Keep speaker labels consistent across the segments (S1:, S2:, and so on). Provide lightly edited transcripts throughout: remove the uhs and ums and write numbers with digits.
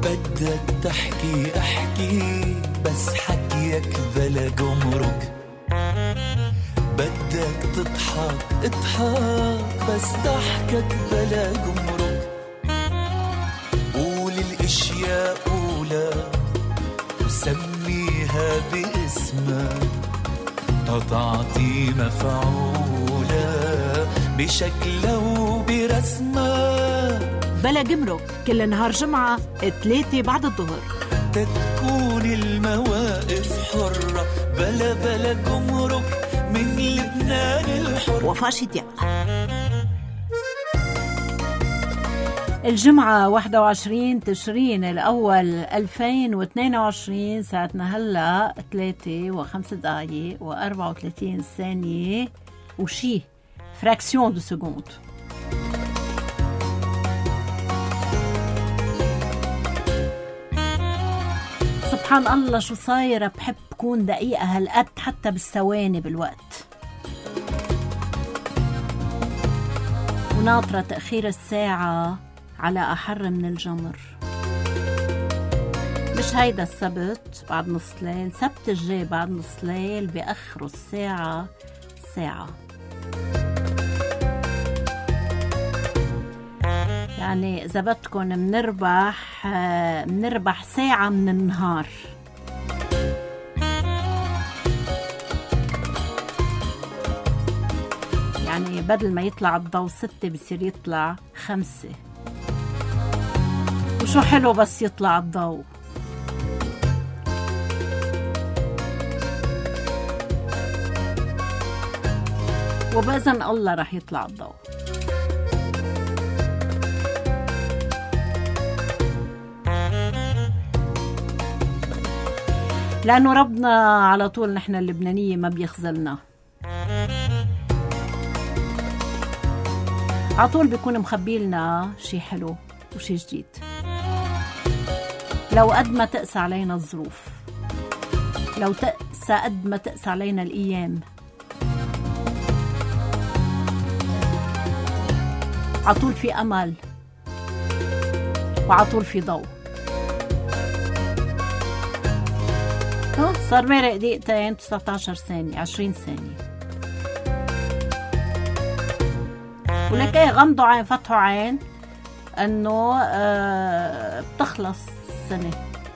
S1: بدك تحكي احكي بس حكيك بلا جمرك، بدك تضحك اضحك بس ضحكك بلا جمرك. قول الاشياء قولا وسميها باسمها، تعطي مفعولة بشكلها وبرسمها.
S2: بلا جمرك كل نهار جمعة 3 بعد الظهر،
S1: تكون المواقف حرة بلا جمرك من لبنان الحر.
S2: وفاء شدياق. الجمعة 21 تشرين الأول 2022، ساعتنا هلأ 3:05 و34 وشي فراكسيون دو سكوند. سبحان الله شو صايرة، بحب كون دقيقة هالقد حتى بالثواني بالوقت، وناطرة تأخير الساعة على أحر من الجمر. مش هيدا السبت بعد نص ليل، سبت الجاي بعد نص ليل بأخروا الساعة ساعة، يعني إذا بدكن منربح ساعة من النهار. يعني بدل ما يطلع الضوء 6 بصير يطلع 5، وشو حلو بس يطلع الضوء. وبإذن الله رح يطلع الضوء. لأنه ربنا على طول، نحن اللبنانية ما بيخزلنا، على طول بيكون مخبيلنا شي حلو وشي جديد. لو قد ما تقسى علينا الظروف، لو تقسى قد ما تقسى علينا الأيام، على طول في أمل وعلى طول في ضوء. صار مرق دقيقتين 19 ثانية 20 ثانية. ولك ايه، غمضوا عين فتحوا عين انه بتخلص السنة.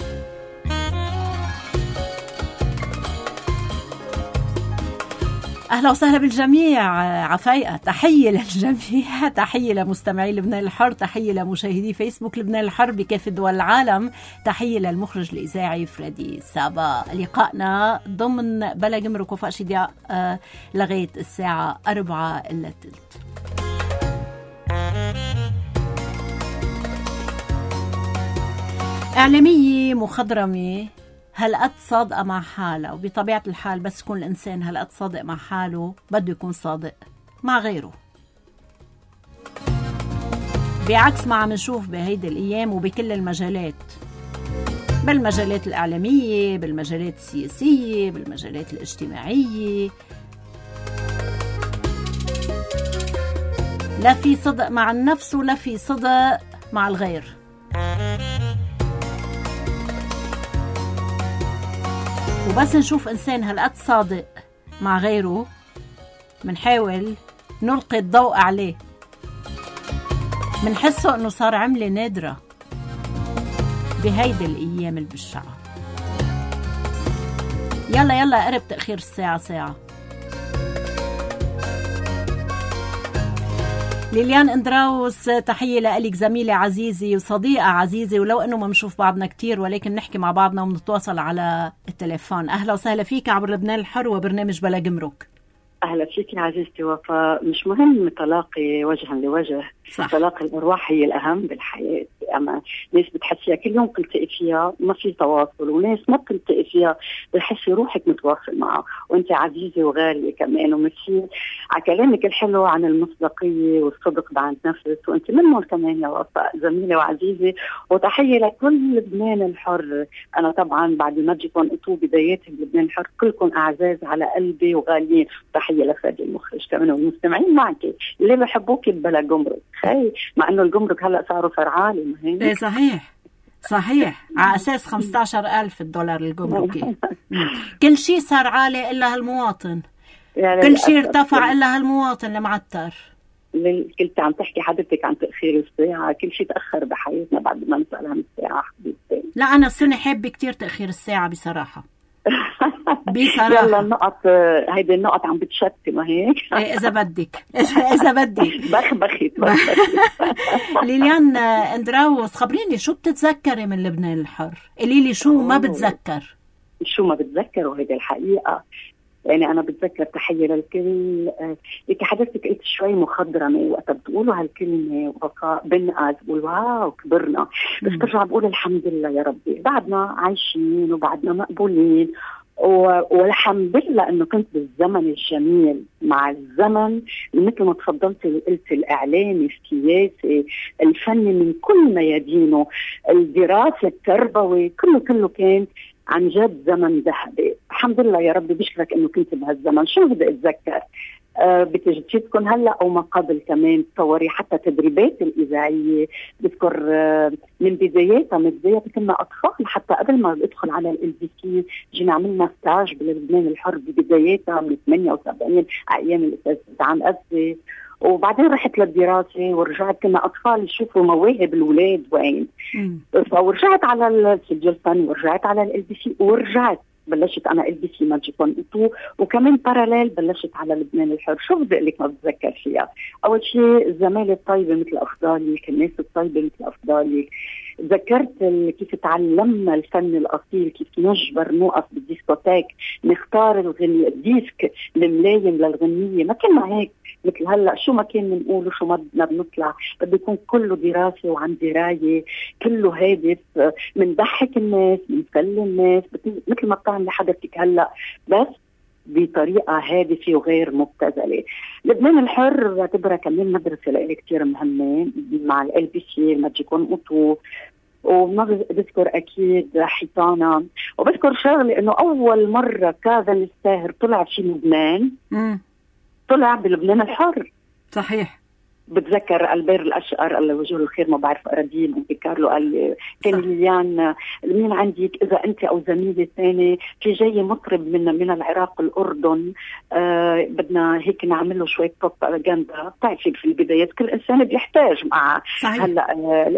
S2: أهلا وسهلا بالجميع، عفايقة، تحية للجميع، تحية لمستمعي لبنان الحر، تحية لمشاهدي فيسبوك لبنان الحر بكافة دول العالم، تحية للمخرج الإذاعي فريدي سابا. لقائنا ضمن بلا جمرك وفاء شدياق لغاية الساعة 4:15. إعلامية مخضرمة هالقد صادقة مع حالها، وبطبيعة الحال بس يكون الإنسان هالقد صادق مع حاله بده يكون صادق مع غيره، بعكس ما عم نشوف بهيدي الأيام وبكل المجالات، بالمجالات الإعلامية، بالمجالات السياسية، بالمجالات الاجتماعية. لا في صدق مع النفس ولا في صدق مع الغير. وبس نشوف إنسان هالقد صادق مع غيره منحاول نلقي الضوء عليه، منحسه إنه صار عملة نادرة بهيدي الأيام البشعة. يلا قرب تأخير الساعة ساعة. ليليان اندراوس، تحية لك زميلة عزيزة وصديقة عزيزة، ولو انه ما نشوف بعضنا كتير ولكن نحكي مع بعضنا ونتواصل على التليفون. اهلا وسهلا فيك عبر لبنان الحر وبرنامج بلا جمرك.
S3: أهلا فيك يا عزيزتي وفاء. مش مهم تلاقي وجها لوجه، تلاقي الأرواح هي الأهم بالحياة. أما ناس بتحسيها كل يوم بتلتقي فيها ما في تواصل، وناس ما بتلتقي فيها بتحسي روحك متواصل معها، وانت عزيزة وغالية كمان. ومثيل على كلامك الحلو عن المصداقية والصدق بعد نفس، وانت منهم كمان يا وفاء، زميلة وعزيزة. وتحية لكل لبنان الحر. أنا طبعا بعد ما جيتون أنتوا بدايات لبنان الحر كلكم أعزاز على قلبي وغاليين. تحية لفادي المخرج كمان والمستمعين معك اللي بحبوك بلا جمرك. خي مع انه الجمرك هلا صاروا فرعالي.
S2: ايه صحيح صحيح، على أساس 15,000 الدولار الجمركي. كل شيء صار عالي إلا هالمواطن، يعني كل شيء ارتفع إلا هالمواطن المعتر.
S3: كنت عم تحكي حضرتك عن تأخير الساعة، كل شيء تأخر بحياتنا بعد ما نسأل عن الساعة حبيبتي.
S2: لا أنا السنة حابة كتير تأخير الساعة بصراحة. بصراحة
S3: يلا النقط، هيدي النقط عم بتشتي ما هيك.
S2: إيه إذا بدك إذا بدك
S3: بخبخت.
S2: ليليان اندراوس، خبريني شو بتتذكري من لبنان الحر؟ قولي لي شو ما بتذكر.
S3: شو ما بتذكر، وهيدي الحقيقة. يعني أنا بتذكر تحية للكل. لك حضرتك قلت شوي مخضرمة وقت بتقولوا هالكلمة وبقى بنقز بقول واو كبرنا، بس برجع بقول الحمد لله يا ربي بعدنا عايشين وبعدنا مقبولين، والحمد لله انه كنت بالزمن الجميل. مع الزمن مثل ما تفضلت قلت، الاعلامي، السياسي، الفني، من كل ميادينه، الدراسه، التربوي، كله كان عن جد زمن ذهبي. الحمد لله يا ربي، بشكرك انه كنت بهالزمن. شو بدي اتذكر بتجديدكم هلا او ما قبل كمان؟ تصوري حتى تدريبات الاذاعيه بذكر من بداياتها، من بداياتها كنا اطفال، حتى قبل ما ادخل على LBC جينا عملنا ستاج بلبنان الحر ببداياتها من 78 ايام الاستاذ عن أسي، وبعدين رحت للدراسه ورجعت. كنا اطفال يشوفوا مواهب الاولاد وين، ورجعت على السجل الفني ورجعت على LBC، ورجعت بلشت انا LBC ماجيكون اوتو، وكمان باراليل بلشت على لبنان الحر. شو بدي اقول لك ما بتذكر فيها؟ اول شيء الزماله الطيبه مثل افضالك، الناس الطيبه مثل افضالك. تذكرت كيف تعلمنا الفن الاصيل، كيف نجبر نوقف بالديسكوتيك نختار الديسك الملايم للغنيه. ما كنا هيك مثل هلا، شو ما كان بنقول وشو ما بدنا بنطلع، بده يكون كله دراسه وعن درايه، كله هادف، بنضحك الناس، بنسلي الناس مثل ما بتعملي حضرتك هلا، بس بطريقه هادفه وغير مبتذله. لبنان الحر بعتبرها كمان مدرسه لإلي كثير مهمه مع LBC الماجيكون اوتو، وما بذكر اكيد حيطانه، وبذكر شغله انه اول مره كاظم الساهر طلع في لبنان طلع بلبنان الحر.
S2: صحيح.
S3: بتذكر البير الاشقر الله وجهه الخير، ما بعرف قديم مونتي كارلو، قال كان ليان مين عندك اذا انت او زميلي ثاني في جاي مطرب من العراق الاردن، بدنا هيك نعمل له شويه بروباغندا. بتعرفي في البدايات كل انسان بيحتاج مع هلا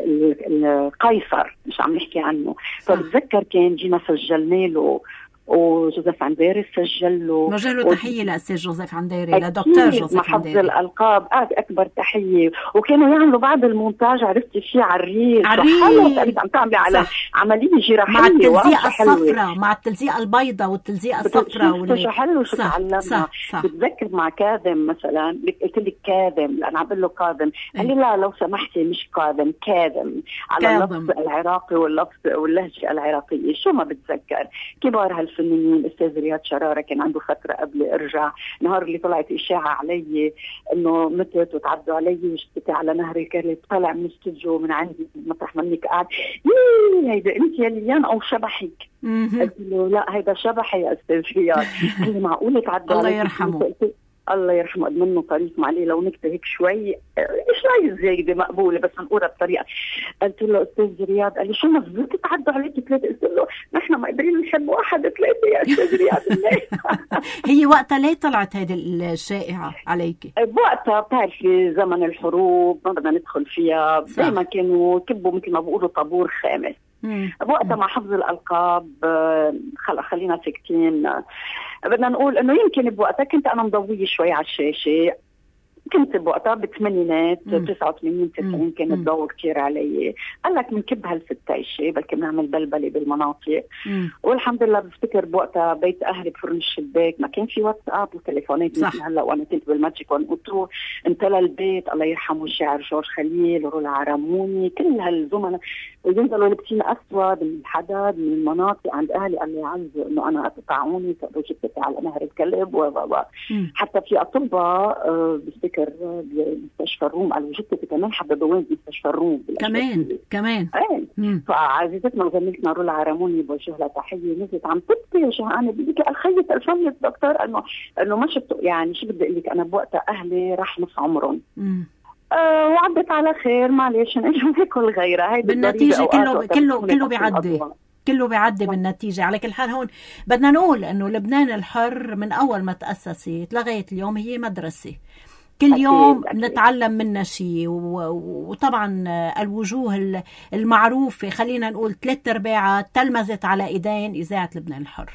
S3: القيصر مش عم نحكي عنه. فبتذكر كان جينا سجلنا له، وجوزيف عنديري سجل له،
S2: نوجه له تحيه لاستاذ جوزيف عنديري، لدكتور جوزيف عنديري،
S3: محفظ الالقاب، اكبر تحيه. وكانوا يعملوا بعد المونتاج، عرفتي في عريس عم تعملي على عمليه جراحيه
S2: مع التلزيقه الصفراء، مع التلزيقه البيضاء والتلزيقه الصفراء،
S3: شو حلو شو تعلمنا. بتذكر مع كاظم مثلا، قلت لك كاظم لأن عم بقول له كاظم، قال لي لا لو سمحتي مش كاظم، كاظم على اللفظ العراقي واللفظ واللهجه العراقيه. شو ما بتذكر كبار هالفنانين. الاستاذ رياض شراره كان عنده فتره قبل ارجع، نهار اللي طلعت اشاعه علي انه متت وتعدوا علي وشتتي على نهر الكرب، طلع من الاستوديو من عندي مطرح منك قاعد، هيدا انت يا ليان او شبحك؟ قلت له لا هيدا شبحي يا استاذ رياض. قال لي معقوله تعدوا
S2: الله يرحمه.
S3: الله يرحمه، قد منه طريق عليه لو نكتب هيك شوي زايده مقبوله بس نقولها بطريقه. قلت له استاذ رياض، قال لي شو مزبوط تعدوا عليك ثلاثه؟ قلت له نحن ما قادرين نحب واحد ثلاثه يا استاذ رياض.
S2: هي وقتها ليه طلعت هذه الشائعه عليك؟
S3: بوقتها بتعرفي زمن الحروب ما بدنا ندخل فيها، دائما كانوا كبوا مثل ما بيقولوا طابور خامس. بوقتها مع حفظ الالقاب خلينا ساكتين. بدنا نقول انه يمكن بوقتها كنت انا مضويه شوي على الشاشه، كنت بوقتها بالثمانينات 89 90 كان الضوء كتير علي. قال لك بنكب هالفتايشه بلكي بنعمل بلبله بالمناطق. والحمد لله بفتكر بوقتها بيت اهلي بفرن الشباك، ما كان في واتساب وتليفونات مثل هلا، وانا كنت بالماجيكون اوتو امتلى البيت. الله يرحمه الشاعر جورج خليل ورولا عرموني، كل هالزملاء ينزلوا لابسين اسود من الحدد من المناطق عند اهلي. الله يعزه انه انا قطعوني جبت على نهر الكلب حتى في اطباء بفتكر بمستشفى الروم على وجدتي كمان حببوين بمستشفى الروم
S2: كمان
S3: فعزيزتنا وزميلتنا رولا عرموني بوجه لها تحيه، نزلت عم تبكي وجهانه بدي لك الخيط الفني الدكتور انه ما شفته. يعني شو بدي اقول لك، انا بوقتها اهلي راح نص عمرهم وعدت على خير، معلش نجم ناكل غيرها. هيدي
S2: بالنتيجة كله بيعدي بالنتيجة. على كل حال هون بدنا نقول انه لبنان الحر من اول ما تأسست لغاية اليوم هي مدرسة، كل يوم نتعلم منها شيء. وطبعا الوجوه المعروفة خلينا نقول 3/4 تلمذت على ايدين إذاعة لبنان الحر.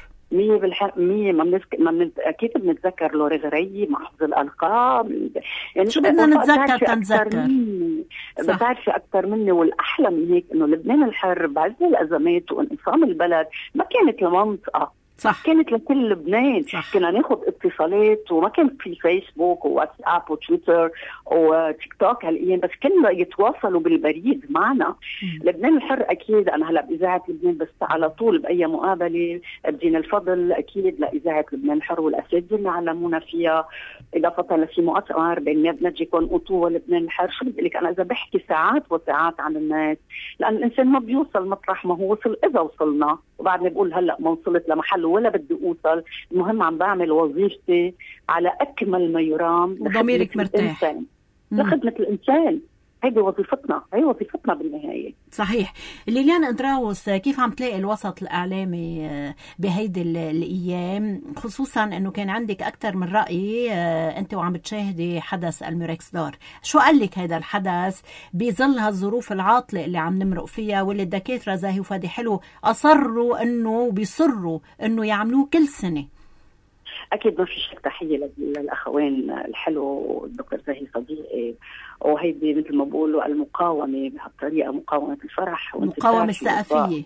S3: 100% أكيد بنتذكر لوري غريي مع حفظ الألقاب.
S2: يعني شو بدنا نتذكر تنذكر؟
S3: بتعرفي أكثر مني، والأحلى من هيك إنه لبنان الحر بعز الأزمات وانقسام البلد ما كانت لمنطقة،
S2: صح.
S3: كانت لكل لبنان. صح. كنا ناخد اتصالات وما كان في فيسبوك وواتساب وتويتر وتيك توك هالأيام، بس كنا يتواصلوا بالبريد معنا. لبنان الحر أكيد أنا هلأ بإذاعة لبنان، بس على طول بأي مقابلة بدينا الفضل أكيد لإذاعة لبنان الحر والأساتذة اللي علمونا فيها، إضافة لفي مؤتمر بين نجيكم أطوة لبنان الحر. شو بدي لك أنا إذا بحكي ساعات وساعات عن الناس، لأن الإنسان ما بيوصل مطرح ما هو وصل إذا وصلنا، وبعدنا بقول هلأ ما وصلت لمحل ولا بدي أوصل، المهم عم بعمل وظيفتي على أكمل ما يرام
S2: وضميرك مرتاح
S3: لخدمة الإنسان. هيدي وظيفتنا، هي وظيفتنا بالنهاية.
S2: صحيح. ليليان إندراوس، كيف عم تلاقي الوسط الإعلامي بهيدي الأيام، خصوصا أنه كان عندك أكثر من رأي أنت وعم بتشاهدي حدث الميركس دار؟ شو قال لك هذا الحدث بظل هالظروف العاطلة اللي عم نمرق فيها، واللي الدكاترة زاهي وفادي حلو بيصروا أنه يعملوه كل سنة؟
S3: أكيد ما في شك، تحية للأخوين الحلو الدكتور زاهي صديقي، وهيدي مثل ما بقولوا المقاومة بهالطريقة، مقاومة الفرح،
S2: مقاومة الثقافية.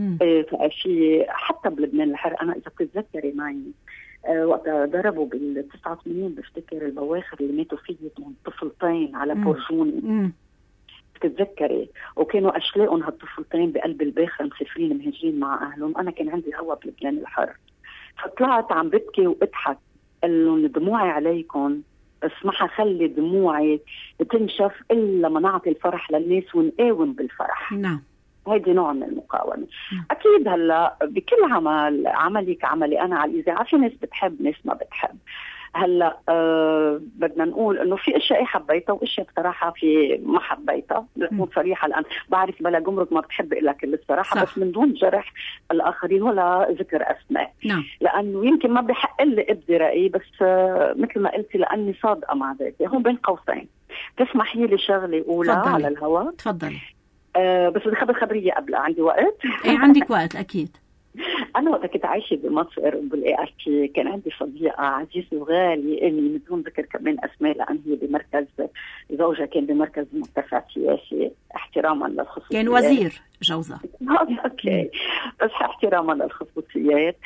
S3: ثقافية حتى بلبنان الحر. أنا إذا بتتذكري معي وقت ضربوا بال89 بفتكر البواخر اللي ماتوا فيه طفلتين على بورجوني، بتتذكري، وكانوا أشلاقهم هالطفلتين بقلب الباخرة مسافرين مهاجرين مع أهلهم. أنا كان عندي هوا بلبنان الحر، فطلعت عم ببكي وأضحك، قال لهم دموعي عليكم، بس ما حخلي دموعي تنشف إلا ما نعطي الفرح للناس ونقاوم بالفرح.
S2: نعم.
S3: هيدي نوع من المقاومة. أكيد هلا بكل عملي كعملي أنا على الإذاعة، في ناس بتحب ناس ما بتحب. هلا بدنا نقول انه في اشياء حبيتها واشياء بصراحه في ما حبيتها، نكون صريحه، الان بعرف بلا جمرك ما بتحب الا كل الصراحه، بس من دون جرح الاخرين ولا ذكر اسماء. لانه يمكن ما بحق لي ابدي رايي، بس مثل ما قلتي لاني صادقه مع ذاتي. هون بين قوسين تسمحي لي شغله اولى على الهواء؟
S2: تفضلي.
S3: بس بدي خبر خبريه قبل، عندي وقت؟
S2: ايه عندك وقت اكيد.
S3: أنا وقت كنت عايشة بمصر بالART كان عندي صديقة عزيزة وغالية إني من دون ذكر كمان أسماء، لأن هي بمركز، زوجها كان بمركز مرتفع سياسي، احتراما للخصوصيات.
S2: كان وزير جوزها.
S3: أوكي، بس احتراما للخصوصيات.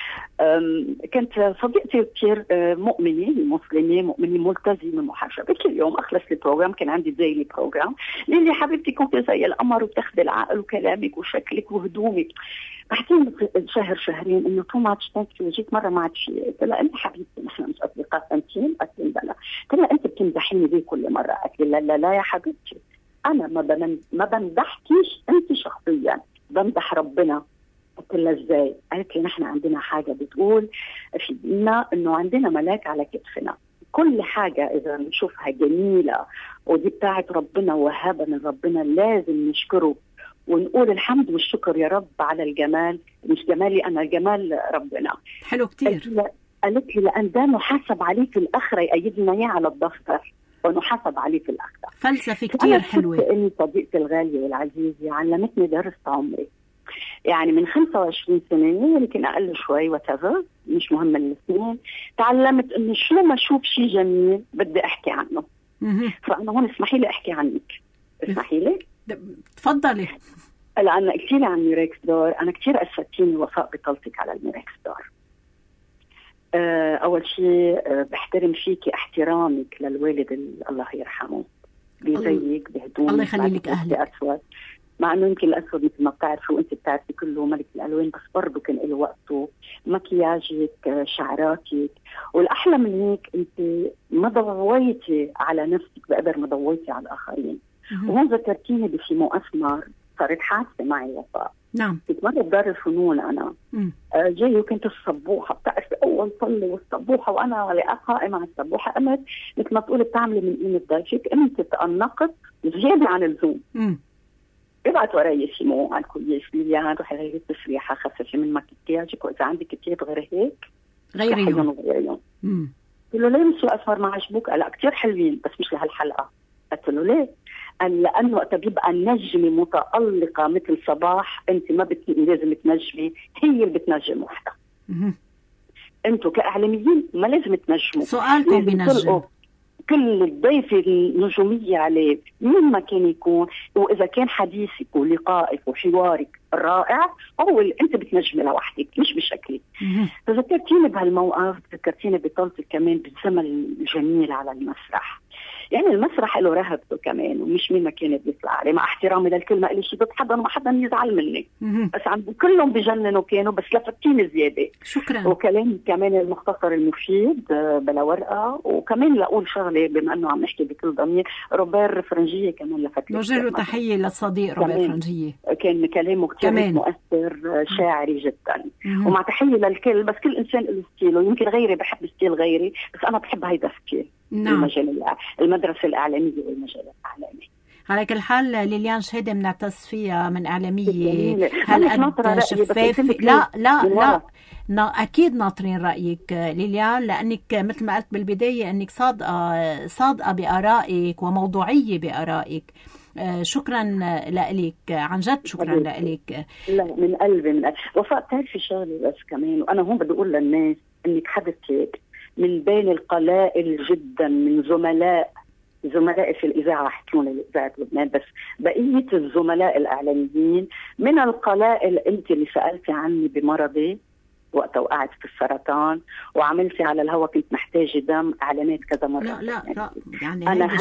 S3: كانت صديقتي كثير مؤمنة مسلمة، مؤمنة ملتزمة محجبة. كل يوم أخلص البروجرام، كان عندي ديلي بروجرام، ليلي حبيبتي كنت زي القمر وتاخذي العقل وكلامك وشكلك وهدومك. بعدين شهر شهرين انه تو ماتش ثانك يو، جيت مره ما عاد شيء، قلت لها انت حبيبتي نحن مش اصدقاء انتين، قلت لها قلت لها انت بتمدحيني ليه كل مره؟ قالت لي لا يا حبيبتي، انا ما بمدحكيش انت شخصيا، بمدح ربنا. قلت لها ازاي؟ قالت لي نحن عندنا حاجه بتقول في ديننا انه عندنا ملاك على كتفنا، كل حاجه اذا نشوفها جميله ودي بتاعت ربنا وهبه من ربنا لازم نشكره ونقول الحمد والشكر يا رب على الجمال، مش جمالي أنا، الجمال ربنا.
S2: حلو كتير.
S3: قالت لي لأن ده نحاسب عليه في الآخرة، يأيدنا إياه على الدفتر ونحاسب عليه في الآخرة.
S2: فلسفة كتير حلوة.
S3: إني صديقتي الغالية والعزيزة علمتني درس عمري، يعني من 25 سنة يمكن أقل شوي وتفر، مش مهم السنين، تعلمت إنه شو ما أشوف شيء جميل بدي أحكي عنه. فأنا هون اسمحي لي أحكي عنك، اسمحي لي.
S2: تفضلي.
S3: لأن كثير عن ميركس دار، أنا كثير أسفتيني وفاء بطلتك على الميركس دار. أول شيء بحترم فيكي احترامك للوالد الله يرحمه، بزيك بهدوء،
S2: الله يخلي لك أهلك.
S3: أسود، مع أنه يمكن الأسود مثل ما بتعرفي وأنت بتعرفي كله ملك الألوان، بس برضو كان له وقته، مكياجك، شعراتك، والأحلى من هيك أنت ما ضويتي على نفسك بقدر ما ضويتي على الآخرين. وهون ذكرتيني بشي مؤثمر صارت حادثة معي وفاء.
S2: نعم.
S3: كنت مرة بدار الفنون أنا جاي وكنت الصبوحة بتعرفي أول طلة والصبوحة وأنا قائمة على الصبوحة قمت مثل ما تقولي بتعملي من قيمة ضيفك قمت تأنقت زيادة عن اللزوم. ابعت وراي سيمو على الكويس ليليان روحي غيري التسريحة خففي من مكياجك وإذا عندك كتير غير هيك
S2: غيريهم.
S3: قلت له ليه مش الأسمر ما عجبوك؟ قال كتير حلوين بس مش لهالحلقة. قلت له ليه؟ قال لأنه وقت بيبقى النجمة متألقة مثل صباح أنت ما لازم تنجمي، هي اللي بتنجم وحدها. أنتوا كإعلاميين ما لازم تنجموا،
S2: سؤالكم بنجم
S3: كل الضيفة النجومية عليه مين ما كان يكون، وإذا كان حديثك ولقائك وحوارك رائع هو أنت بتنجمي لوحدك مش بشكلك. فذكرتيني بهالموقف، ذكرتيني بطولتك كمان بالزمن الجميل على المسرح. يعني المسرح له رهبته كمان ومش مين ما كانت بيطلع عليه، مع احترامي للكلمة اللي شي ضد حدا وما حدا يزعل مني، بس عند كلهم بجننوا كانوا بس لفتيني زيادة.
S2: شكرا.
S3: وكلام كمان المختصر المفيد بلا ورقة. وكمان لأقول شغلة بما أنه عم نحكي بكل ضمير، روبير فرنجية كمان لفتيني،
S2: نوجه له تحية للصديق روبير فرنجية،
S3: كان كلامه كتير مؤثر شاعري جدا. ومع تحية للكل، بس كل إنسان له ستيله، يمكن غيري بحب ستيل غيري بس أنا بحب هيدا ستيل.
S2: نعم.
S3: المدرسة الإعلامية والمجال الإعلامي.
S2: على كل حال ليليان شهادة بنعتز فيها من إعلامية. هل قد شفاف؟ لا أكيد ناطرين رأيك ليليان، لأنك مثل ما قلت بالبداية أنك صادقة بآرائك وموضوعية بآرائك. شكرا لك عن جد، شكرا لك.
S3: لا من قلبي وفاء. تعرفي شغلة بس كمان، وأنا هون بدي أقول للناس أنك حدثتك من بين القلائل جدا من زملائي في الإذاعة، حكيونا لإذاعة لبنان، بس بقية الزملاء الإعلاميين من القلائل. أنت اللي سألتي عني بمرضي وقت وقعت في السرطان وعملتي على الهوا كنت محتاجة دم، إعلانات كذا مرة.
S2: لا يعني
S3: أنا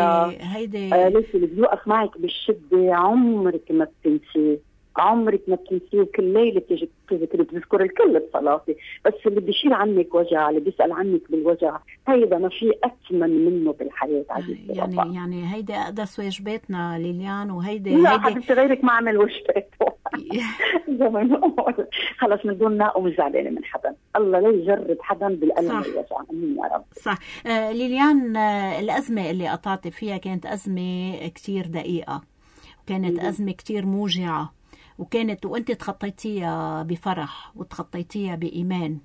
S3: هيدا ليش اللي بيوقف معك بالشدة عمرك ما بتنسيه، عمرك ما بتنسيه. كل ليلة بتيجي بتذكر الكل بصلاتي، بس اللي بيشيل عنك وجع، اللي بيسأل عنك بالوجع، هيدا ما في أثمن منه بالحياة عزيزتي.
S2: يعني هيدا أقدس واجباتنا ليليان، وهيدا
S3: لا حبيبتي غيرك ما عمل واجبات زي ما نقول خلص من دون ناقة ومش زعلانة من حدا. الله لا يجرب حدا بالألم والوجع، امين يا رب.
S2: صح. ليليان، الأزمة اللي قطعتي فيها كانت أزمة كتير دقيقة، وكانت أزمة كتير موجعة، وانت تخطيتيها بفرح وتخطيتيها بإيمان.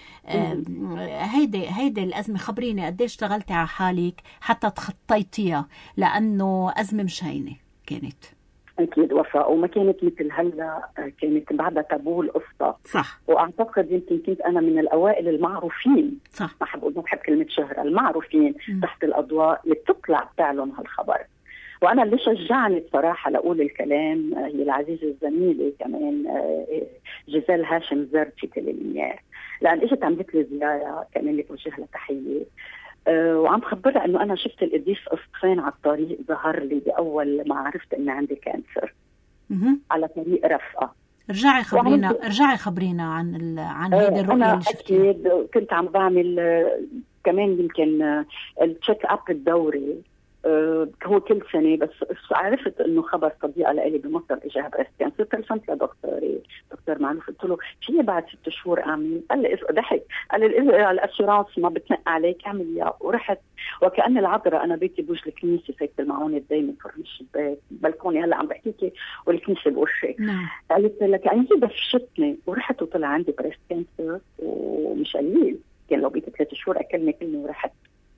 S2: هيدي الأزمة خبريني قديش اشتغلتي على حالك حتى تخطيتيها، لأنه أزمة مش هينة كانت.
S3: أكيد وفاء، وما كانت مثل هلا، كانت بعدها تابو القصة.
S2: صح.
S3: وأعتقد يمكن كنت أنا من الأوائل المعروفين،
S2: صح،
S3: ما بحب كلمة شهرة، المعروفين تحت الأضواء اللي بتطلع بتعلن هالخبر. وأنا اللي شجعني بصراحة لأقول الكلام هي العزيزة الزميلة كمان جزال هاشم زرد في تليمير، لأن إجت عملت لي زيارة كمان اللي توجه لها تحية، وعم خبرها إنه أنا شفت القديس قسطين على الطريق، ظهر لي بأول ما عرفت إن عندي كانسر على طريق رفقة.
S2: ارجعي خبرينا عن هيدي الرؤية اللي شفتيها.
S3: أكيد كنت عم بعمل كمان يمكن التشيك أب الدوري، هو كل سنة، بس عرفت انه خبر صديقة لي بمصر اجاها بريست كانسر، تلفنت دكتور معروف، قلت له في بعد 6 شهور اعمل؟ قال لي ضحك، قال لي الاشورانس ما بتنق عليك اعمل اياه. ورحت وكأن العذراء، انا بيتي بوجه الكنيسة، فايت المعونة دايما فرن الشباك بلكوني، هلا عم بحكيكي والكنيسة بوشي. قالت لك انت دفشتني، ورحت وطلع عندي بريست كانسر ومش قليل، كان لو بيتي 3 شهور اكلني كلمة ورحت.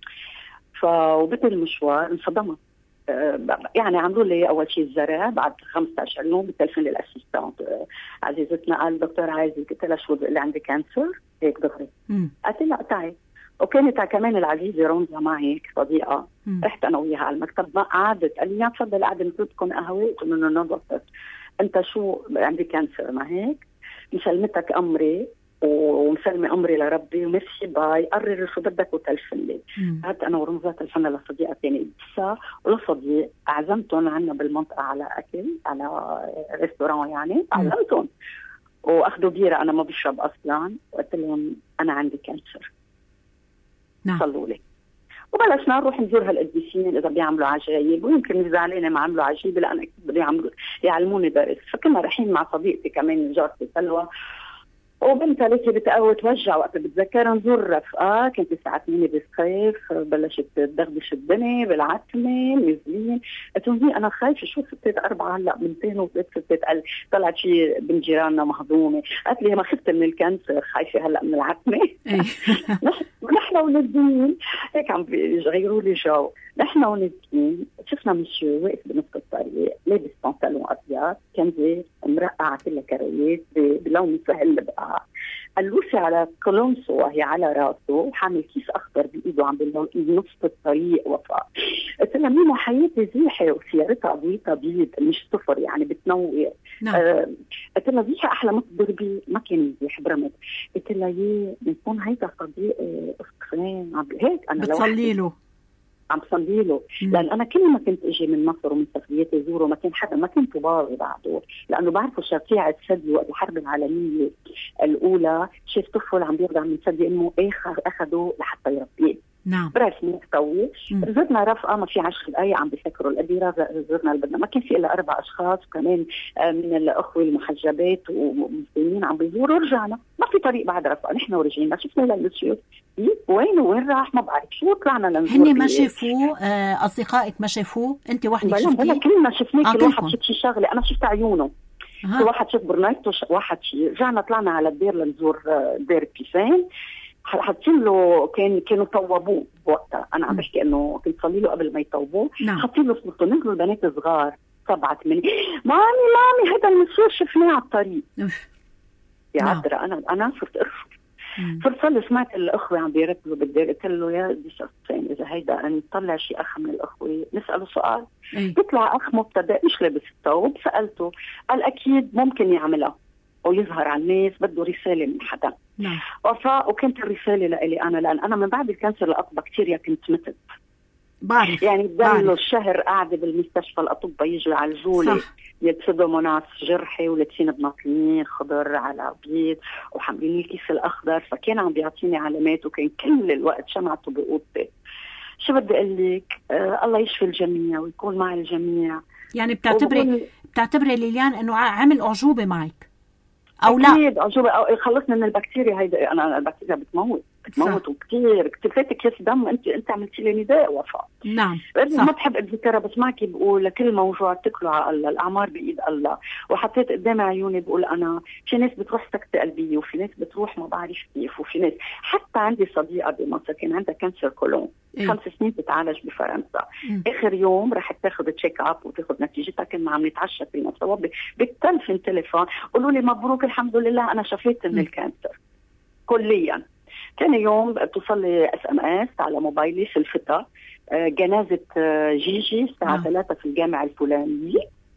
S3: فوبدأ المشوار انصدمت، يعني عملوا لي أول شيء الزرع، بعد 15 يوم بالتلفون للأسيستانت عزيزتنا، قال دكتور عايزك، قلت لها شو اللي عندي كانسر هيك دغري؟ قالت لا تعي. وكانت كمان العزيزة رونزا معي صديقة، رحت أنا وياها على المكتب، ما قعدت، قال لي تفضل قاعدة نطلبكم قهوة، قلت له نو دكتور أنت شو عندي كانسر، ما هيك مسلمتك أمري ومسلمة أمري لربي وميرسي باي، قرر شو بدك وتلفن لي. هات أنا ورمزة تلفنا لصديقة تاني بسا ولصديق، أعزمتهم عنا بالمنطقة على أكل، على ريستوران يعني، أعزمتهم وأخذوا بيرة، أنا ما بشرب أصلا، وقلت لهم أنا عندي كانسر. صلوا لي. وبلشنا نروح نزور هالقديسين اذا بيعملوا عجايب، ويمكن زعلانه ما عملوا عجيبه لان اكيد بده يعلموني درس. فكنا رايحين مع صديقتي كمان جارتي سلوى وبنتها التي بتقوى توجع وقت بتذكر نزور رفقة. كانت الساعة 8 بالصيف، بلشت تدغدش الدنيا بالعتمة نازلين. قلت لهم أنا خايفة شو ستات 4 هلا بنتين و3 ستات. قال طلعت شي بنت جيراننا مهضومة. قالت لي ما خفت من الكانسر خايفة هلا من العتمة. نحن ونازلين هيك عم بيغيروا لي جو. نحن ونازلين شفنا مشي واقف بنص الطريق لابس بنطلون أبيض، كان زي مرقعة كلها كرايات بلون سهل بقى، قلوسي على كولونسو وهي على راسه، وحامل كيس أخضر بإيده عم بنص الطريق. وفاء قلت لها ميمو حياتي زيحة وسيارتها ضويطة بيض مش صفر يعني بتنور. قلت لها زيحة أحلى ما تضربي. ما كان زيح برمت. قلت لها بنكون هيدا صديقي أختين هيك أنا
S2: بتصلي له
S3: عم صلي له. لأن أنا كل ما كنت أجي من مصر ومن سفرياتي زوره ما كان حدا ما كنت باغي بعده، لأنه بعرفوا شفيع الثدي وقت الحرب العالمية الأولى شاف طفل عم بيرضع من ثدي أمه أخذه لحتى يربيه.
S2: نعم.
S3: برأس مو طويل. زرنا رفقة ما في 10 دقايق عم بيسكروا القديرة. زرنا البلدة ما كان في إلا 4 أشخاص وكمان من الأخوة المحجبات ومسلمين عم بيزوروا. رجعنا ما في طريق بعد رفقة، نحن ورجعنا شفنا للمسيو وين راح ما بعرف شو. طلعنا لنزور.
S2: هني ما شافوه؟ أصدقائك ما شافوه؟ أنت وحدك شفتيه؟
S3: كلنا شفناه. كل واحد شف شي شغلة. أنا شفت عيونه. كل واحد شف برنايته واحد شي. رجعنا طلعنا على الدير لنزور دير بيسان. حاطين له كانوا طوبوه بوقتها. انا عم بحكي انه كنت صلي له قبل ما يطوبوه. حاطين له صورته. نزلوا البنات صغار 7 8 مامي هذا المسير شفناه على الطريق. يا عذرا انا صرت ارفض. صرت صلي سمعت الاخوه عم بيركزوا بالدير. قلت له يا دي شخصين اذا هيدا نطلع شي اخ من الاخوه نساله سؤال. بيطلع اخ مبتدئ مش لابس الثوب. سالته قال اكيد ممكن يعملها ويظهر على الناس بده رسالة من حدا. وفاء وكانت الرسالة لإلي أنا لأن أنا من بعد الكانسر الأطباء كتير كنت متت.
S2: بعرف
S3: يعني بضلوا الشهر قاعدة بالمستشفى الأطباء يجوا يعالجولي يلبسوا مناص جرحي ولابسين بناطلين خضر على بيض وحاملين الكيس الأخضر. فكان عم بيعطيني علامات وكان كل الوقت شمعته بأوضتي. شو بدي أقول لك الله يشفي الجميع ويكون مع الجميع.
S2: يعني بتعتبري ليليان إنه عمل أعجوبة معك أو لا؟
S3: أكيد أعجوبة أو خلصنا من البكتيريا. هيدا أنا البكتيريا بتموت وكتير فاتك كيس دم. أنت عملتي لي نداء وفاء.
S2: نعم
S3: ما بحب أتذكرها بس معك بقول كل موضوع اتكلوا على الله. الأعمار بإيد الله. وحطيت قدام عيوني بقول أنا في ناس بتروح سكتة قلبية وفي ناس بتروح ما بعرف كيف وفي ناس حتى عندي صديقة بمصر كان عندها كانسر كولون 5 سنين بتعالج بفرنسا. آخر يوم رح تاخد تشيك اب وتاخد نتيجتها. كنا عم نتعشى فينا سوا بالتلفون تليفون قولوا لي مبروك الحمد لله أنا شفيت من الكانسر كليا. ثاني يوم بتوصل لي SMS على موبايلي سلفتها جنازة جيجي الساعة 3 في الجامع الفلاني.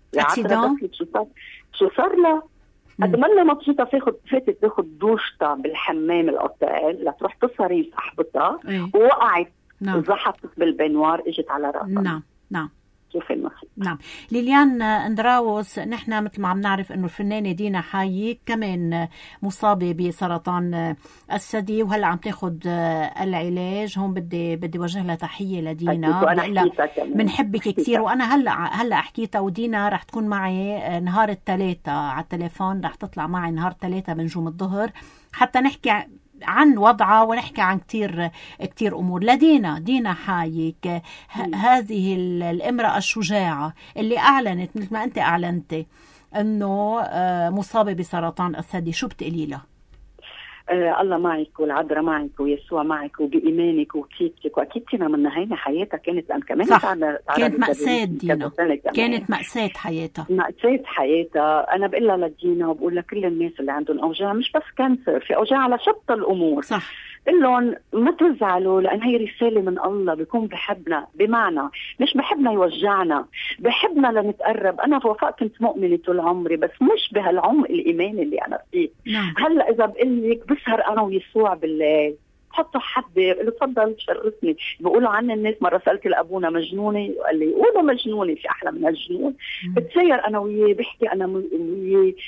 S3: شو صار لها؟ قد ما أنا مبسوطة فاتت تاخد دوشتها بالحمام الأوتيل لتروح تصري صاحبتها ووقعت زحفت بالبنوار اجت على راسها.
S2: نعم
S3: شوف المخيط.
S2: نعم. ليليان اندراوس نحن مثل ما عم نعرف انه الفنانة دينا حايك كمان مصابة بسرطان الثدي وهلا عم تاخد العلاج. هون بدي وجه لها تحية لدينا. بنحبك كثير وانا هلا حكيتها ودينا رح تكون معي نهار الثلاثة على التليفون. رح تطلع معي نهار الثلاثة بنجوم الظهر حتى نحكي عن وضعها ونحكي عن كتير أمور. دينا حايك هذه الامرأة الشجاعة اللي أعلنت مثل ما أنت أعلنتي أنه مصابة بسرطان الثدي. شو بتقولي لها؟
S3: الله معك والعذراء معك ويسوع معك وبإيمانك وكتيبتك. وأكيد كنا من نهاية حياتها كانت لأن كمان
S2: كانت مأساة دينا. كانت مأساة
S3: حياتها. أنا بقول لها لدينا وبقول لكل الناس اللي عندهم أوجاع مش بس كانسر في أوجاع على شتى الأمور. قل لهم ما تزعلوا لأن هي رسالة من الله بيكون بحبنا بمعنى مش بحبنا يوجعنا بحبنا لنتقرب. أنا وفاء كنت مؤمنة طول عمري بس مش بهالعمق الإيمان اللي أنا فيه. هلأ إذا بقلك بسهر أنا ويسوع بالليل حطوا حد اللي تفضل شرفني. بيقولوا عن الناس مرة سألت لأبونا مجنونة وقال لي يقولوا مجنونة في أحلى من الجنون. بتسير أنا وياه بحكي أنا وياه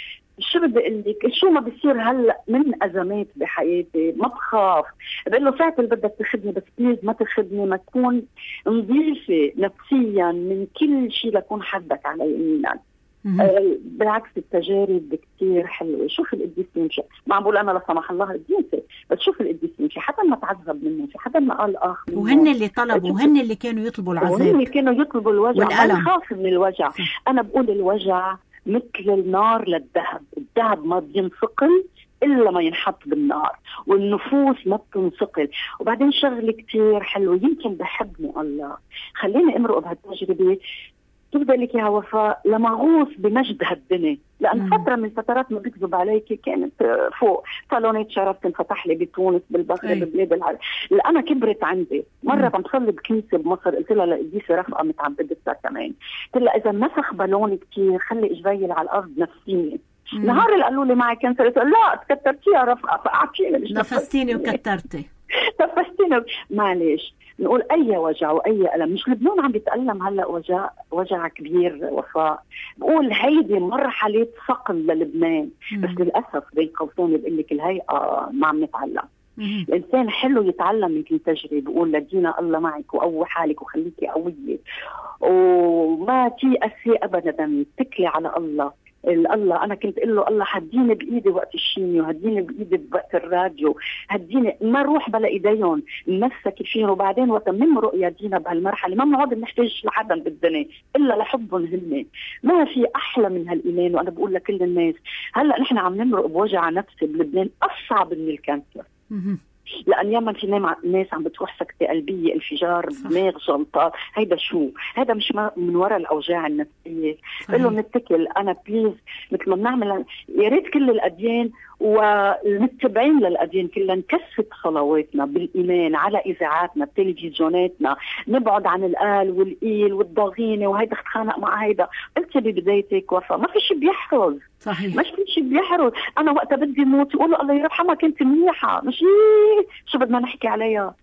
S3: شو بدي اقول لك، شو ما بصير هلا من ازمات بحياتي ما بخاف، بقول له ساعة اللي بدك تاخذني بس بليز ما تاخذني، ما تكون نظيفه نفسيا من كل شيء لكون حدك علي يمينا. بالعكس التجارب كتير حلوه. شوف القديس يمشي، ما عم بقول انا لا سمح الله قديسه، بس شوف القديس يمشي حتى ما تعذب منه، حتى ما قال منه.
S2: وهن اللي طلبوا، وهن اللي كانوا يطلبوا العذاب،
S3: وهن اللي كانوا يطلبوا الوجع
S2: والألم.
S3: ما خاف من الوجع. انا بقول الوجع مثل النار للذهب، الذهب ما بينصقل إلا ما ينحط بالنار، والنفوس ما بتنصقل. وبعدين شغلة كتير حلوة، يمكن بحبني الله خليني امرق بهالتجربة تبدأ لك يا وفاء لما غوص بمجد هالدنيا. لأن فترة من فترات ما بكذب عليك كانت فوق صالونات شرف تنفتح لي بتونس بالبصرة ببلاد العرب. أنا كبرت عندي مرة بنصلي بكنيسة بمصر، قلت لها لقديسة رفقة متعبدتها كمان، قلت لها إذا نفخ بالون كتير خلي إجبيل على الأرض نفسيني. نهار اللي قالوا لي معي كانسر قلت لا تكترتي يا رفقة، فقعتيني
S2: نفستيني وكترتي
S3: نفستيني. معلش نقول أي وجع وأي ألم، مش لبنان عم بيتألم هلأ وجع كبير وفاء، بقول هيدي مرحلة صقل للبنان. بس للأسف بين قوسين بقول لك الهيئة ما عم نتعلم. الإنسان حلو يتعلم من كل تجربة، بقول لدينا الله معك وقوي حالك وخليكي قوية وما تيأسي أبدا، اتكلي على الله. الله أنا كنت أقول له الله هديني بإيدي وقت الشيني وهديني بإيدي بوقت الراديو، هديني ما روح بلا إيديهم نفسك فين. وبعدين وقت من رؤية دينا بهالمرحلة ما بنقعد نحتاج لحدا بالدنيا إلا لحبهم هن. ما في أحلى من هالإيمان. وأنا بقول لكل الناس هلأ نحن عم نمرق بوجع نفسي بلبنان أصعب من الكانسر، لأن ياما في ناس عم بتروح سكتة قلبية، انفجار دماغ، جلطات. هيدا شو؟ هيدا مش من وراء الأوجاع النفسية. بقول له نتكل أنا بليز مثل ما بنعمل. يا ريت كل الأديان والمتبعين للأديان كلها نكثف صلواتنا بالإيمان على إذاعاتنا بتلفزيوناتنا، نبعد عن القال والقيل والضغينة وهيدا اختخانق مع هيدا. قلت ببدايتك وفاء ما في شيء بيحرز،
S2: صحيح
S3: مش في شيء بيحرز. أنا وقتها بدي موت يقولوا الله يرحمها كنت منيحة، مش شو بدنا نحكي عليها.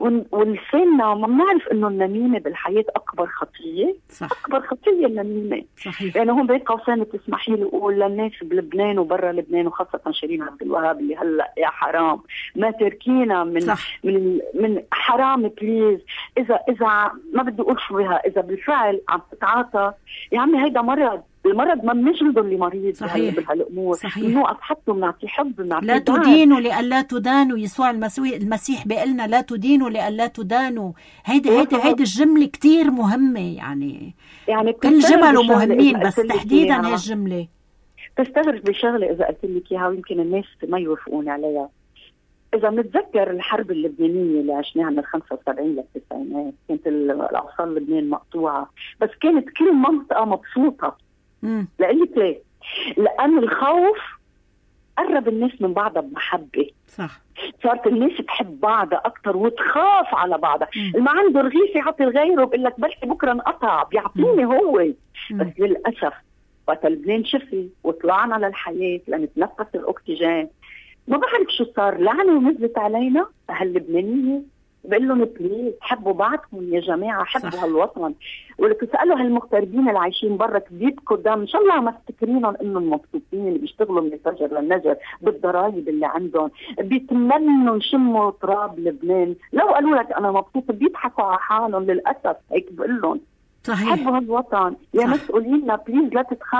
S3: ولساننا ما بنعرف انه النميمه بالحياه اكبر خطيه. صح. اكبر خطيه النميمه.
S2: صحيح.
S3: يعني هون بين قوسين تسمحي لي اقول للناس بلبنان وبرا لبنان وخاصه شيرين عبد الوهاب اللي هلا يا حرام ما تركينا من صح. من حرام بليز. اذا ما بدي اقول شو بها، اذا بالفعل عم تتعاطى يا عمي هيدا مرض. المرض ما بنجلده اللي مريض بهالامور. نوقف حتى بنعطيه حب، بنعطيه
S2: لا تدينوا لألا تدانوا. يسوع المسيح بيقلنا لا تدينوا لألا تدانوا. هيدي الجملة كتير مهمة. يعني كل جمله مهمين بس تحديدا هي الجملة.
S3: تستغرب بشغلة إذا قلت لك إياها ويمكن الناس ما يوافقون عليها. إذا نتذكر الحرب اللبنانية اللي عشناها من 75 للتسعينات، كانت الأوصال لبنان مقطوعة بس كانت كل منطقة مبسوطة. لقلت ليه؟ لأن الخوف قرب الناس من بعضها بمحبة. صح. صارت الناس تحب بعضها أكتر وتخاف على بعضها. اللي عنده رغيف يعطي غيره، بيقول لك بلكي بكرة انقطع بيعطيني هو. بس للأسف وقت لبنان شفي وطلعنا للحياة لنتنفس الأكسجين ما بعرف شو صار، لعنة نزلت علينا هاللبنانية. بقول لهم بليز حبوا بعضكم يا جماعة، حبوا هالوطن. ولك سألوا هالمغتربين اللي عايشين برا بيبكوا دم، إن شاء الله ما تفتكرينهم إنهم مبسوطين اللي بيشتغلوا من الفجر للنجر بالضرايب اللي عندهم، بيتمنوا يشموا تراب لبنان. لو قالوا لك أنا مبسوط بيضحكوا على حالهم. للأسف هيك بقول لهم حبوا هالوطن يا مسؤولين. بليز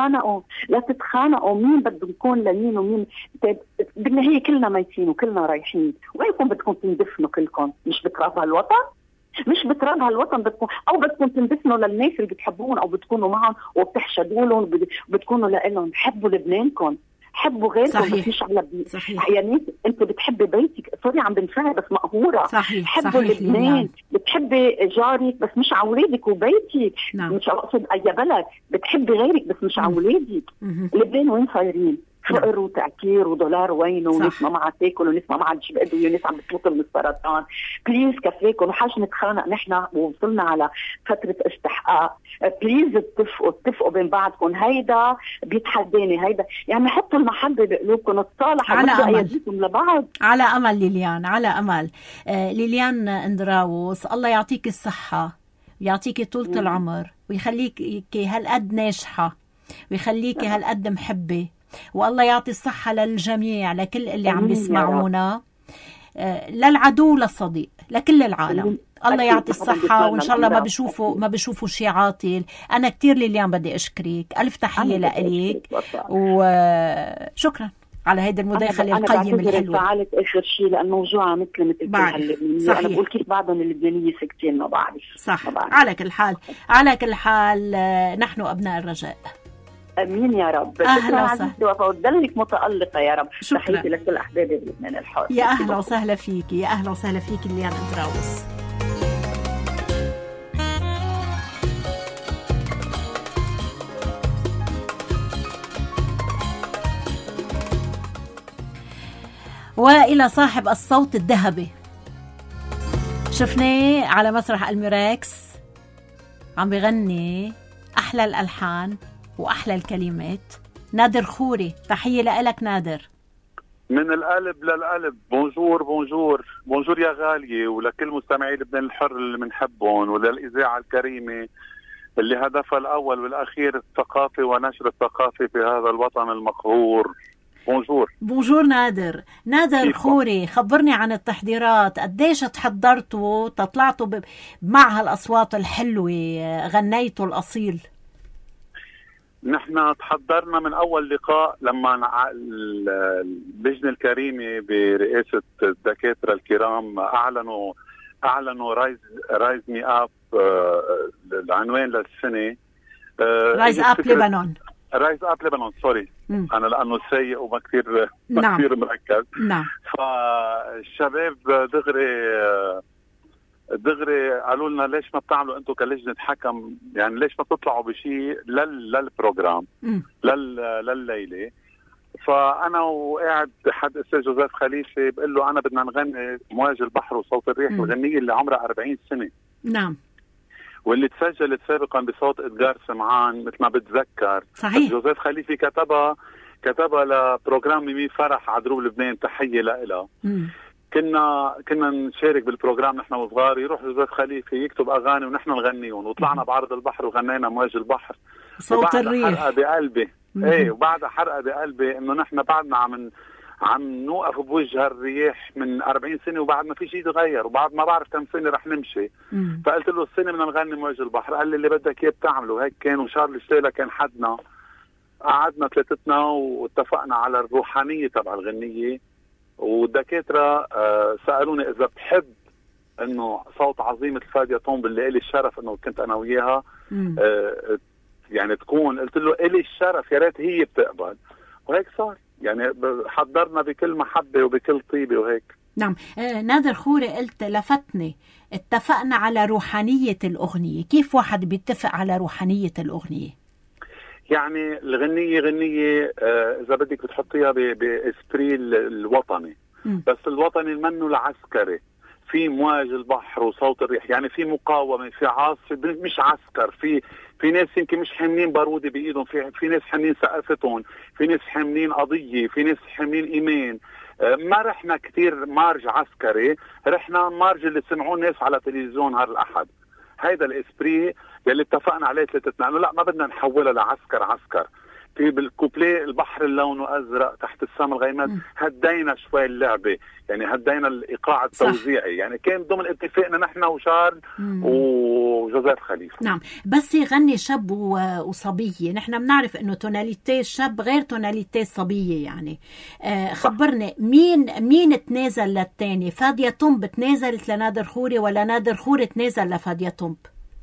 S3: لا تتخانقوا مين بدهم يكون لمين ومين. بالنهاية كلنا ميتين وكلنا رايحين، وينكم بدكم تندفنوا كلكم؟ مش بتراب هالوطن؟ مش بتراب هالوطن بدكم او بدكم تندفنوا للناس اللي بتحبون او بتكونوا معهم وبتحشدوا لهم بتكونوا لهم. حبوا لبنانكم، حبوا غيركم. بس مش على يعني انت بتحبي بيتك، سوري عم بنفعل بس مقهوره. حبوا لبنان. بتحبي جارك بس مش على اولادك وبيتك. مش اقصد اي بلد. بتحبي غيرك بس مش على اولادك. لبنان وين صايرين؟ فقر وتعكير ودولار وينه، وناس ما معها تاكل وناس ما معها تشبقد وناس عم بتموت من السرطان. بليز كفاكم وحاش نتخانق نحن ووصلنا على فترة استحقاق. بليز اتفقوا بين بعضكم. هيدا بيتحداني هيدا يعني حطوا المحبة بقلوبكم، الصالح
S2: على أمل
S3: لبعض.
S2: على أمل ليليان، على أمل. ليليان اندراوس الله يعطيك الصحة ويعطيك طولة العمر ويخليك هالقد ناجحة ويخليك هالقد محبة والله يعطي الصحة للجميع، لكل اللي عم بيسمعونا، للعدو للصديق، لكل العالم. الله يعطي الصحة، وإن شاء الله ما بيشوفوا شيء عاطل. أنا كتير ليليان بدي أشكرك، ألف تحية لإليك، وشكرا على هيدا المداخلة القيمة الحلوة.
S3: أنا فعلت آخر شيء لأن موجوعة مثل كل اللبنانيين. أنا بقول كيف بعضهم اللبنانيين سكتين ما بعرف.
S2: صح. على كل حال نحن أبناء الرجاء.
S3: امين يا رب.
S2: اهلا وسهلا،
S3: وتضلك متالقه يا رب.
S2: شكرا.
S3: تحياتي لكل احبابي بلبنان الحر.
S2: يا اهلا وسهلا فيكي، يا اهلا وسهلا فيكي ليليان اندراوس. والى صاحب الصوت الذهبي، شفناه على مسرح الميراكس عم بغني احلى الالحان واحلى الكلمات. نادر خوري، تحيه لك نادر.
S4: من القلب للقلب. بونجور بونجور بونجور يا غاليه، ولكل مستمعي لبنان الحر اللي بنحبهم، وللاذاعه الكريمه اللي هدفها الاول والاخير الثقافه ونشر الثقافه في هذا الوطن المقهور. بونجور
S2: نادر خوري، خبرني عن التحضيرات. قديش تحضرتوا تطلعتوا مع هالاصوات الحلوه، غنيتوا الاصيل؟
S4: نحن تحضرنا من أول لقاء لما اللجنة الكريمة برئاسة الدكاترة الكرام أعلنوا رايز مي أب، العنوان للسنة
S2: رايز أب لبنان. سوري،
S4: أنا لأنه سيء وما كثير مركز.
S2: نعم.
S4: فالشباب دغري قالوا لنا ليش ما بتعملوا انتم كلجنة حكم، يعني ليش ما تطلعوا بشيء للبروجرام للليلة. فأنا وقاعد حد أستاذ جوزيف خليفة بقول له أنا بدنا نغني موج البحر وصوت الريح، الغنية اللي عمرها 40 سنة.
S2: نعم.
S4: واللي تسجلت سابقا بصوت إدغار سمعان مثل ما بتذكر.
S2: صحيح.
S4: جوزيف خليفة كتبها لبروجرام ميمي فرح عدروب لبنان، تحية لها. كنا نشارك بالبروجرام نحن وصغار، يروح جوزيف خليفة يكتب أغاني ونحن نغنيهم، وطلعنا بعرض البحر وغنينا موج البحر.
S2: صوت الريح.
S4: حرقة بقلبي. وبعدها حرقة بقلبي إنه نحن بعدنا عم نوقف بوجه الرياح من 40 سنة وبعد ما في شيء يتغير، وبعد ما بعرف كم سنة رح نمشي. فقلت له السنة بدنا نغني موج البحر. قال لي اللي بدك اياه بتعمله. هيك كان، وشارل شتيلا كان حدنا. قعدنا ثلاثتنا واتفقنا على الروحانية تبع الغنية، والدكاترة سألوني إذا بحب إنه صوت عظيمة فادية طومب اللي إلي الشرف إنه كنت أنا وياها يعني تكون. قلت له إلي الشرف، يا ريت هي بتقبل، وهيك صار. يعني حضرنا بكل محبة وبكل طيبة وهيك.
S2: نعم. نادر خوري، قلت لفتني اتفقنا على روحانية الأغنية. كيف واحد بيتفق على روحانية الأغنية؟
S4: يعني الغنية غنية إذا بدك بتحطيها بإسبري الوطني، بس الوطني منه العسكري. في مواج البحر وصوت الريح، يعني في مقاومة، في عاصفة، مش عسكر. في ناس يمكن مش حاملين بارودة بإيدهم، في ناس حاملين سقفتهم، في ناس حاملين قضية، في ناس حاملين إيمان. ما رحنا كتير مارج عسكري، رحنا مارج اللي سمعوه الناس على تلفزيون هذا الأحد. هيدا الاسبري يلي اتفقنا عليه ثلاثتنا، انه لا ما بدنا نحولها لعسكر. في بالكوبليه البحر لونه ازرق تحت السما الغيمات، هدينا شوي اللعبه، يعني هدينا الايقاع التوزيعي. يعني كان ضمن اتفاقنا نحن وشارل وجوزيف خليفه.
S2: نعم. بس يغني شاب وصبيه، نحن بنعرف انه توناليتي الشاب غير توناليتي الصبيه. يعني خبرني مين تنازل للثاني؟ فادية طومب تنازلت لنادر خوري ولا نادر خوري تنازل لفادية طومب؟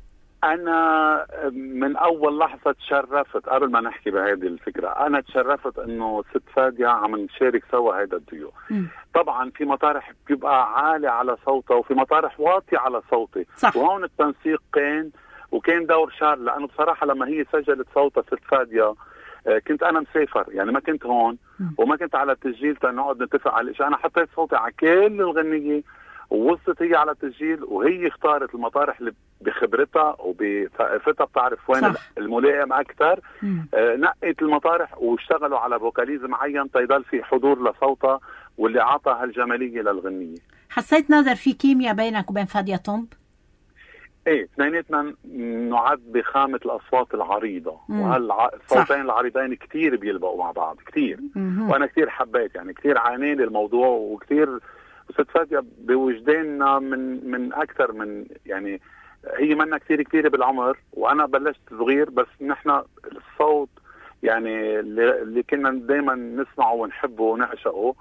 S4: أنا من أول لحظة تشرفت، قبل ما نحكي بهذه الفكرة، أنا تشرفت إنه ست فادية عم نشارك سوا هيدا الديو. طبعا في مطارح بيبقى عالي على صوته وفي مطارح واطي على صوتي.
S2: صح.
S4: وهون التنسيق وكان دور شارل، لأنه بصراحة لما هي سجلت صوتها ست فادية كنت أنا مسافر، يعني ما كنت هون وما كنت على التسجيل تنقعد نتفق على الإشي. أنا حطيت صوتي على كل الغنية ووصلت هي على التسجيل، وهي اختارت المطارح اللي بخبرتها وبثقافتها بتعرف وين الملائم أكثر. نقيت المطارح واشتغلوا على فوكاليز معين تيضل في حضور لصوتها، واللي عطى هالجمالية للغنية.
S2: حسيت نادر في كيمياء بينك وبين فادية طومب؟
S4: ايه اثنيناتنا نعد بخامة الأصوات العريضة، وهالصوتين العريضين كتير بيلبقوا مع بعض كتير. وأنا كتير حبيت، يعني كتير عانيت الموضوع، وكتير ست فادية بوجداننا من أكثر من، يعني هي منا كتير بالعمر، وأنا بلشت صغير، بس نحن الصوت يعني اللي كنا دايما نسمعه ونحبه ونعشقه،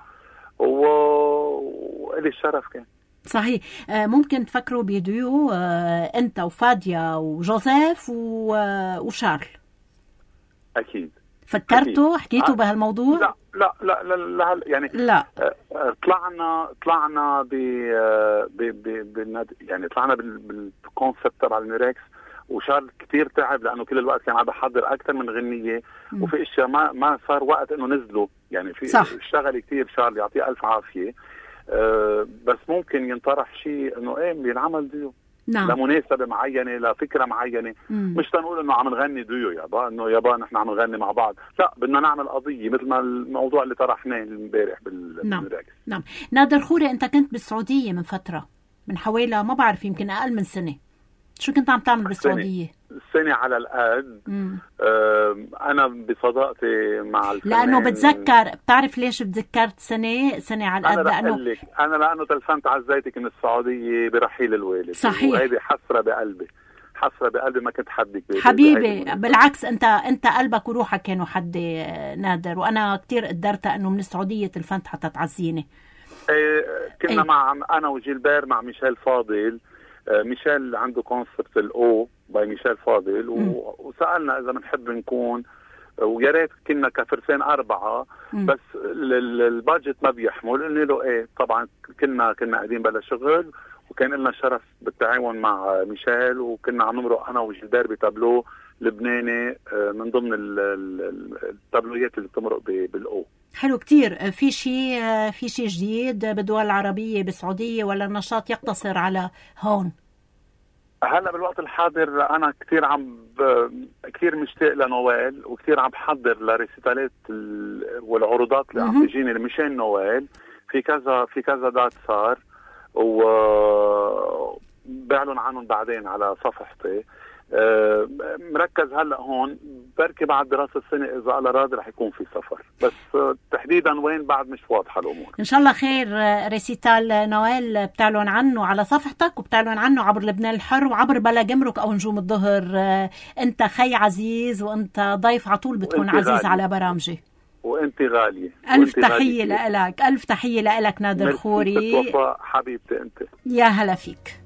S4: وإلي الشرف كان.
S2: صحيح. ممكن تفكروا بيديو انت وفاديا وجوزيف وشارل؟
S4: اكيد.
S2: فكرتوا حكيتوا بهالموضوع؟
S4: لا يعني
S2: لا.
S4: طلعنا يعني طلعنا بالكونسبت تبع الميركس، وشارل كتير تعب لانه كل الوقت كان عم بحضر اكثر من غنيه، وفي اشياء ما صار وقت انه نزلوا، يعني في اشتغل كتير شارل، يعطيه الف عافيه. بس ممكن ينطرح شيء انه ايه بينعمل ديو. نعم. لمناسبه معينه، لفكره معينه. مش تنقول انه عم نغني ديو يابا، انه يابا نحن عم نغني مع بعض، لا، بدنا نعمل قضيه مثل ما الموضوع اللي طرحناه امبارح بالمراكز.
S2: نعم. نادر خوري، انت كنت بالسعوديه من فتره، من حوالي ما بعرف يمكن اقل من سنه، شو كنت عم تعمل بالسعوديه؟
S4: سنة على القد. أنا بصداقتي مع الفنان،
S2: لأنه بتذكر، بتعرف ليش بتذكرت سنة على القد؟
S4: لأنه تلفنت عزيتك من السعودية برحيل الوالد.
S2: صحيح.
S4: وهذه حسرة بقلبي ما كنت حدك
S2: حبيبي. بالعكس، أنت قلبك وروحك كانوا حدي نادر، وأنا كتير قدرتها أنه من السعودية تلفنت حتى تعزيني.
S4: كنا مع أنا وجيلبير مع ميشيل فاضل. ميشيل عنده كونسبت الأو باي ميشيل فاضل، وسألنا إذا بنحب نكون، ويا ريت كنا كفرسان 4، بس البادجت ما بيحمل. قلنا له ايه طبعا، كنا قاعدين بلا شغل، وكان لنا شرف بالتعاون مع ميشيل، وكنا عم نمرق انا وجيلبير بتابلو لبناني من ضمن التابلويات اللي بتمرق بالأو.
S2: حلو كتير. في شيء جديد بالدول العربية بالسعودية، ولا النشاط يقتصر على هون؟
S4: هلا بالوقت الحاضر انا كثير مشتاق لنوال، وكثير عم بحضر لريسيتالات والعروضات اللي عم تجيني مشان نوال. في كذا دات صار، وبعلن عنهم بعدين على صفحتي. مركز هلا هون، بركي بعد دراسة السنة إذا الله راضي رح يكون في سفر، بس تحديدا وين بعد مش واضحة الأمور.
S2: إن شاء الله خير. ريسيتال نوال بتعلن عنه على صفحتك، وبتعلن عنه عبر لبنان الحر وعبر بلا جمرك أو نجوم الظهر. أنت خي عزيز، وأنت ضيف عطول بتكون عزيز غالي على برامجي،
S4: وأنت غالية.
S2: ألف تحية لك، ألف تحية لك نادر خوري.
S4: وفاء حبيبتي أنت.
S2: يا هلا فيك.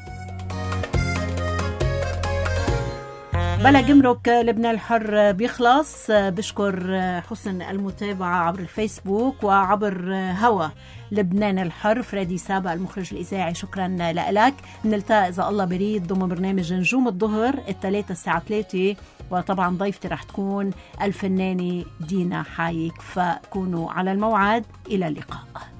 S2: بلا جمرك لبنان الحر بيخلص. بشكر حسن المتابعة عبر الفيسبوك وعبر هوا لبنان الحر. فريدي سابا المخرج الإذاعي، شكرا لك. نلتقى إذا الله بريد ضمن برنامج نجوم الظهر الثلاثة الساعة 3، وطبعا ضيفتي رح تكون الفنانة دينا حايك، فكونوا على الموعد. إلى اللقاء.